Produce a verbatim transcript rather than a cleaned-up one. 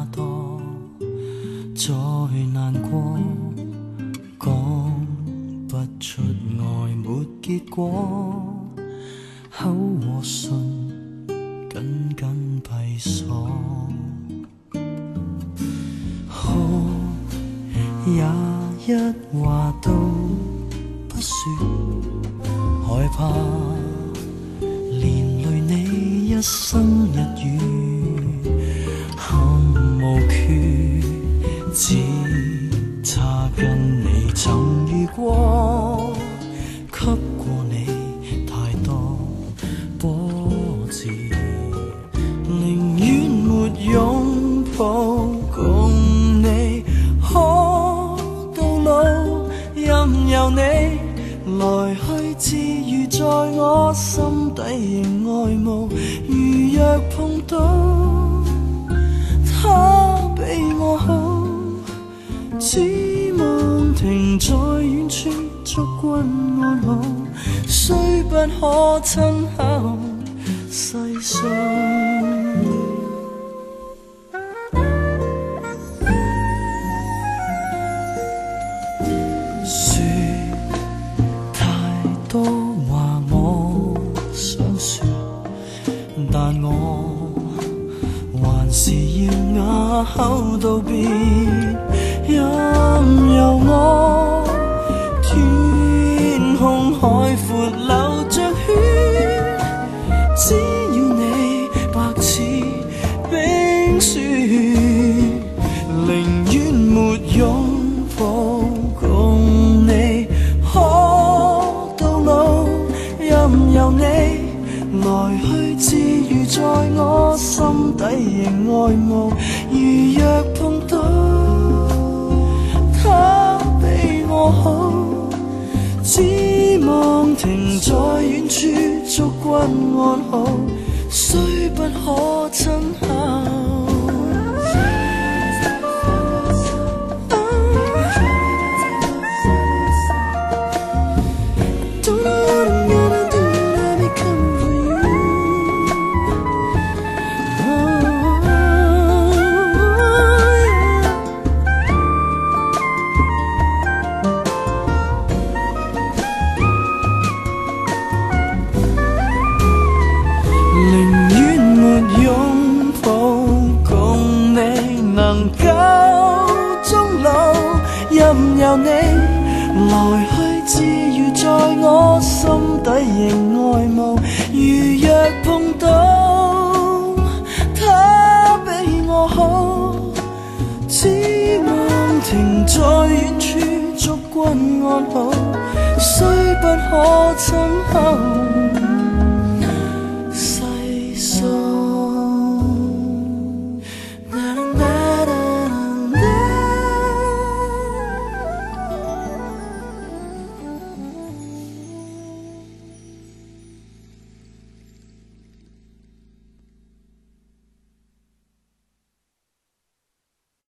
多，再難過，講不出愛沒結果，口和唇緊緊閉鎖，好也一話都不說，害怕連累你一生一語，憾無缺，只差跟你曾遇過，給過你太多波折，寧願沒擁抱共你可到老，任由你來去自如，在我心底仍愛慕。如若碰到他比我好，只望停在遠處，祝君安好，雖不可親口細數。但我還是要啞口道別，任由我天空海闊流着血，只要你白似冰雪，寧願沒擁抱共你可到老，任由你來去自如，在我心底仍愛慕。如若碰到他比我好，只望停在遠處，祝君安好，雖不可親口。能夠終老，任由你來去自如，在我心底仍愛慕。如若碰到他比我好，只望停在遠處，祝君安好，雖不可親口。